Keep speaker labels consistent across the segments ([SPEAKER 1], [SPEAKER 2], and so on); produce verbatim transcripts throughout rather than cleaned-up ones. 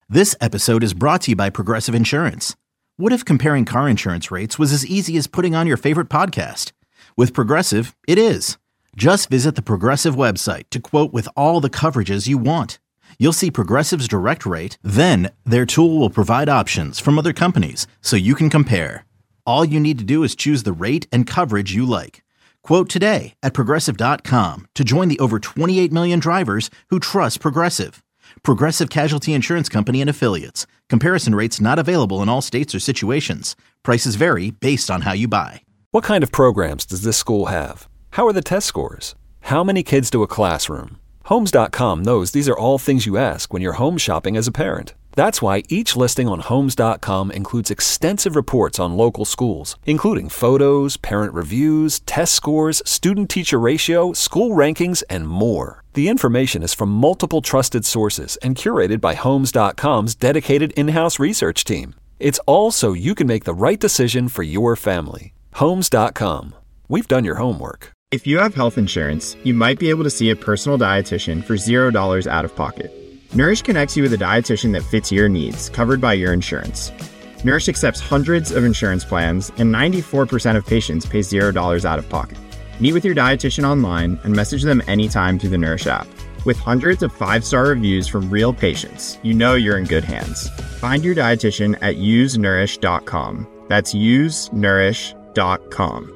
[SPEAKER 1] This episode is brought to you by Progressive Insurance. What if comparing car insurance rates was as easy as putting on your favorite podcast? With Progressive, it is. Just visit the Progressive website to quote with all the coverages you want. You'll see Progressive's direct rate, then their tool will provide options from other companies so you can compare. All you need to do is choose the rate and coverage you like. Quote today at Progressive dot com to join the over twenty-eight million drivers who trust Progressive. Progressive Casualty Insurance Company and Affiliates. Comparison rates not available in all states or situations. Prices vary based on how you buy.
[SPEAKER 2] What kind of programs does this school have? How are the test scores? How many kids do a classroom? Homes dot com knows these are all things you ask when you're home shopping as a parent. That's why each listing on Homes dot com includes extensive reports on local schools, including photos, parent reviews, test scores, student-teacher ratio, school rankings, and more. The information is from multiple trusted sources and curated by Homes dot com's dedicated in-house research team. It's all so you can make the right decision for your family. Homes dot com. We've done your homework.
[SPEAKER 3] If you have health insurance, you might be able to see a personal dietitian for zero dollars out of pocket. Nourish connects you with a dietitian that fits your needs, covered by your insurance. Nourish accepts hundreds of insurance plans, and ninety-four percent of patients pay zero dollars out of pocket. Meet with your dietitian online and message them anytime through the Nourish app. With hundreds of five-star reviews from real patients, you know you're in good hands. Find your dietitian at use nourish dot com. That's use nourish dot com.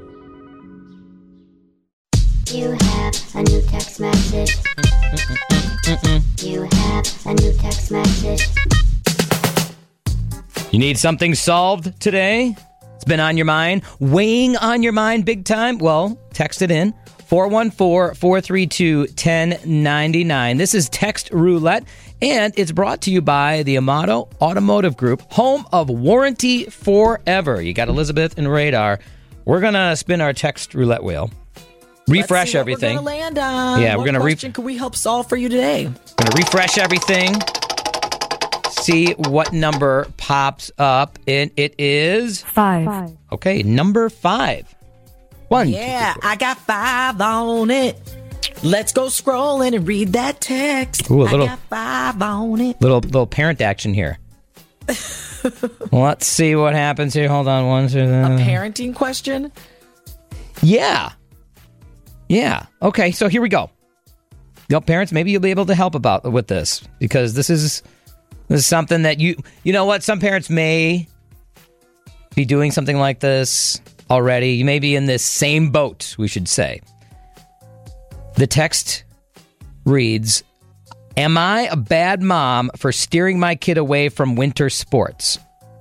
[SPEAKER 4] You have a new text message. You have a new text message.
[SPEAKER 5] You need something solved today? It's been on your mind, weighing on your mind big time? Well, text it in. four one four, four three two, one zero nine nine. This is Text Roulette, and it's brought to you by the Amato Automotive Group, home of warranty forever. You got Elizabeth and Radar. We're going to spin our Text Roulette wheel. Refresh
[SPEAKER 6] Let's see
[SPEAKER 5] everything.
[SPEAKER 6] What we're going to land on.
[SPEAKER 5] Yeah,
[SPEAKER 6] what
[SPEAKER 5] we're going to
[SPEAKER 6] question
[SPEAKER 5] re-
[SPEAKER 6] can we help solve for you today?
[SPEAKER 5] Going to refresh everything. See what number pops up. And it is
[SPEAKER 7] five. five.
[SPEAKER 5] Okay, number five. One.
[SPEAKER 6] Yeah, I got five on it. Let's go scrolling and read that text.
[SPEAKER 5] Ooh, a little,
[SPEAKER 6] I got five on it.
[SPEAKER 5] Little little parent action here. Let's see what happens here. Hold on one second.
[SPEAKER 6] A parenting question?
[SPEAKER 5] Yeah. Yeah. Okay, so here we go. You know, parents, maybe you'll be able to help about with this, because this is this is something that you you know what, some parents may be doing something like this already. You may be in this same boat, we should say. The text reads, "Am I a bad mom for steering my kid away from winter sports?"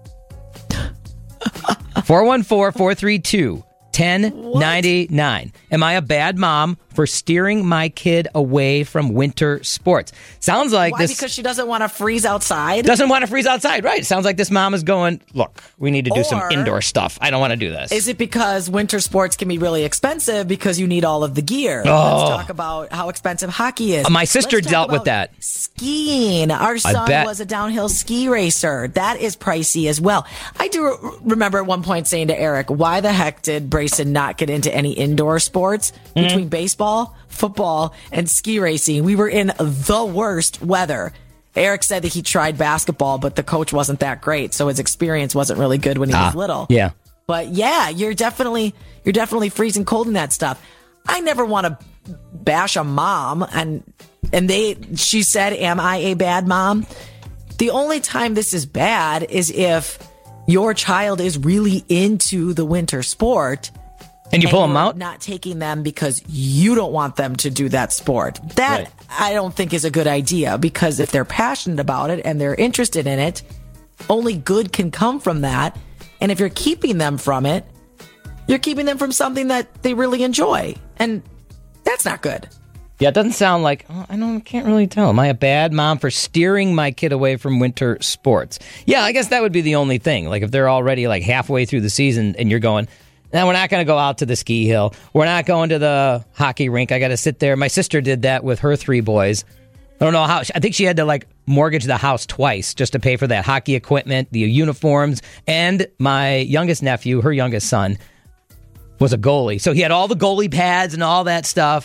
[SPEAKER 5] four one four, four three two, one zero nine nine. Am I a bad mom for steering my kid away from winter sports? Sounds like
[SPEAKER 6] Why?
[SPEAKER 5] this...
[SPEAKER 6] Because she doesn't want to freeze outside?
[SPEAKER 5] Doesn't want to freeze outside, right. Sounds like this mom is going, look, we need to do
[SPEAKER 6] Or
[SPEAKER 5] some indoor stuff. I don't want to do this.
[SPEAKER 6] Is it because winter sports can be really expensive because you need all of the gear?
[SPEAKER 5] Oh.
[SPEAKER 6] Let's talk about how expensive hockey is.
[SPEAKER 5] My sister
[SPEAKER 6] Let's talk
[SPEAKER 5] dealt with
[SPEAKER 6] about
[SPEAKER 5] that.
[SPEAKER 6] Skiing. Our son
[SPEAKER 5] bet.
[SPEAKER 6] was a downhill ski racer. That is pricey as well. I do re- remember at one point saying to Eric, why the heck did Brayson not get into any indoor sports?
[SPEAKER 5] Mm-hmm.
[SPEAKER 6] Between baseball, football, and ski racing, we were in the worst weather. Eric said that he tried basketball, but the coach wasn't that great, so his experience wasn't really good when he
[SPEAKER 5] ah,
[SPEAKER 6] was little.
[SPEAKER 5] Yeah.
[SPEAKER 6] But yeah, you're definitely you're definitely freezing cold in that stuff. I never want to bash a mom, and and they she said, "Am I a bad mom?" The only time this is bad is if your child is really into the winter sport.
[SPEAKER 5] And you pull
[SPEAKER 6] and
[SPEAKER 5] them out?
[SPEAKER 6] Not taking them because you don't want them to do that sport. That,
[SPEAKER 5] right.
[SPEAKER 6] I don't think is a good idea, because if they're passionate about it and they're interested in it, only good can come from that. And if you're keeping them from it, you're keeping them from something that they really enjoy. And that's not good.
[SPEAKER 5] Yeah, it doesn't sound like, oh, I don't, can't really tell. Am I a bad mom for steering my kid away from winter sports? Yeah, I guess that would be the only thing. Like if they're already like halfway through the season and you're going, now, we're not going to go out to the ski hill. We're not going to the hockey rink. I got to sit there. My sister did that with her three boys. I don't know how. I think she had to like mortgage the house twice just to pay for that hockey equipment, the uniforms, and my youngest nephew, her youngest son, was a goalie. So he had all the goalie pads and all that stuff.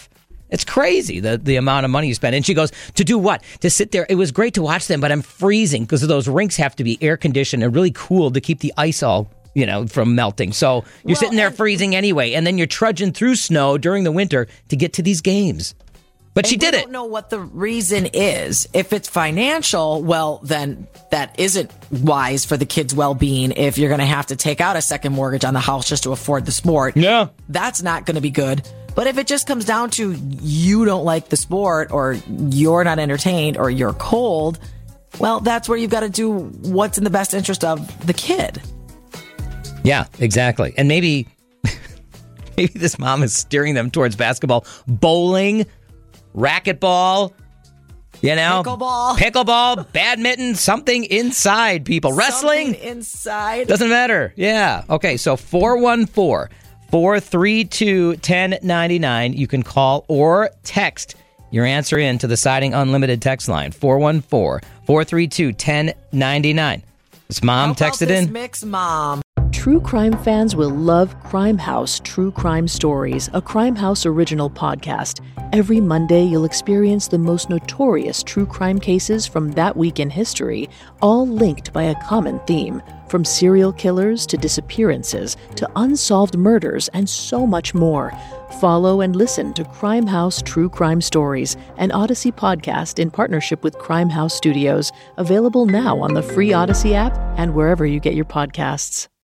[SPEAKER 5] It's crazy, the, the amount of money you spend. And she goes, to do what? To sit there. It was great to watch them, but I'm freezing because those rinks have to be air conditioned and really cool to keep the ice all, you know, from melting. So you're
[SPEAKER 6] Well,
[SPEAKER 5] sitting there
[SPEAKER 6] and-
[SPEAKER 5] freezing anyway, and then you're trudging through snow during the winter to get to these games. But she
[SPEAKER 6] And
[SPEAKER 5] did
[SPEAKER 6] we
[SPEAKER 5] it.
[SPEAKER 6] don't know what the reason is. If it's financial, well, then that isn't wise for the kids' well-being if you're going to have to take out a second mortgage on the house just to afford the sport.
[SPEAKER 5] Yeah.
[SPEAKER 6] That's not going to be good. But if it just comes down to you don't like the sport or you're not entertained or you're cold, well, that's where you've got to do what's in the best interest of the kid.
[SPEAKER 5] Yeah, exactly. And maybe, maybe this mom is steering them towards basketball, bowling, racquetball, you know,
[SPEAKER 6] Pickleball.
[SPEAKER 5] pickleball, badminton, something inside people. Wrestling.
[SPEAKER 6] Something inside.
[SPEAKER 5] Doesn't matter. Yeah. Okay. So four one four, four three two, one zero nine nine. You can call or text your answer in to the Siding Unlimited text line, four one four, four three two, one zero nine nine. This mom
[SPEAKER 6] How about
[SPEAKER 5] texted
[SPEAKER 6] this
[SPEAKER 5] in.
[SPEAKER 6] mix, Mom?
[SPEAKER 7] True crime fans will love Crime House True Crime Stories, a Crime House original podcast. Every Monday, you'll experience the most notorious true crime cases from that week in history, all linked by a common theme. From serial killers to disappearances to unsolved murders and so much more. Follow and listen to Crime House True Crime Stories, an Odyssey podcast in partnership with Crime House Studios, available now on the free Odyssey app and wherever you get your podcasts.